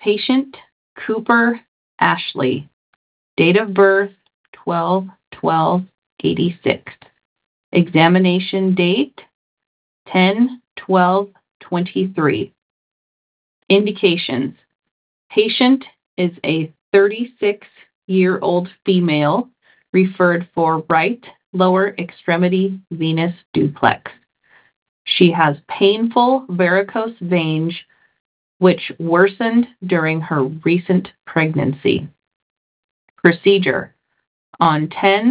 Patient Cooper Ashley. Date of birth 12/12/86. Examination date 10/12/23. Indications. Patient is a 36-year-old female referred for right lower extremity venous duplex. She has painful varicose veins which worsened during her recent pregnancy. Procedure. On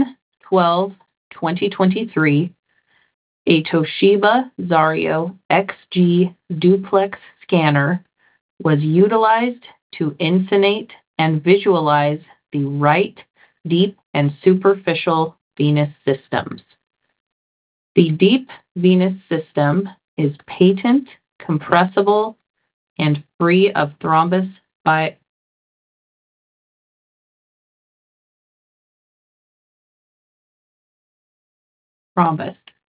10/12/2023, a Toshiba Zario XG duplex scanner was utilized to insonate and visualize the right deep and superficial venous systems. The deep venous system is patent, compressible, and free of thrombus by thrombus.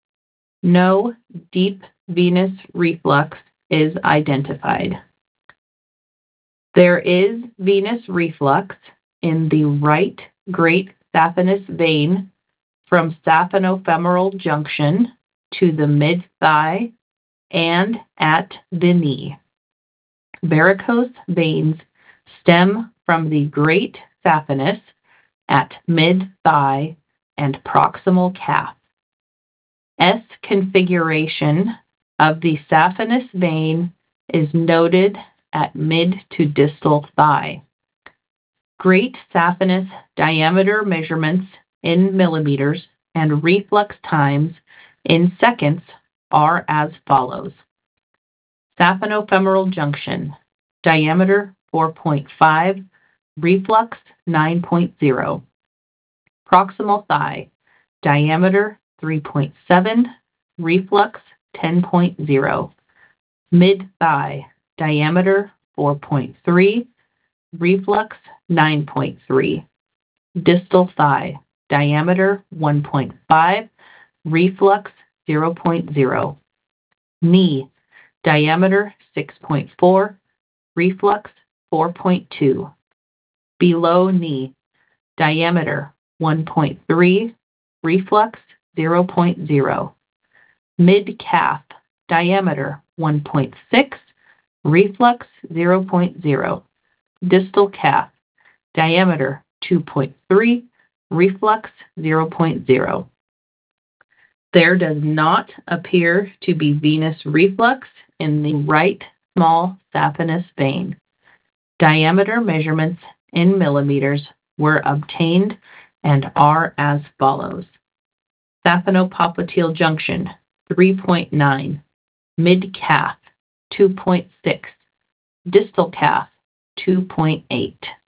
No deep venous reflux is identified. There is venous reflux in the right great saphenous vein from saphenofemoral junction to the mid-thigh and at the knee. Varicose veins stem from the great saphenous at mid-thigh and proximal calf. S configuration of the saphenous vein is noted at mid to distal thigh. Great saphenous diameter measurements in millimeters and reflux times in seconds are as follows. Saphenofemoral junction, diameter 4.5, reflux 9.0. Proximal thigh, diameter 3.7, reflux 10.0. Mid-thigh, diameter 4.3, reflux 9.3. Distal thigh, diameter 1.5, reflux 0.0. Knee, diameter 6.4, reflux 4.2. Below knee, diameter 1.3, reflux 0.0. Mid-calf, diameter 1.6, reflux 0.0. Distal calf, diameter 2.3, reflux 0.0. There does not appear to be venous reflux in the right small saphenous vein. Diameter measurements in millimeters were obtained and are as follows. Saphenopopliteal junction 3.9, mid-calf 2.6, distal calf 2.8.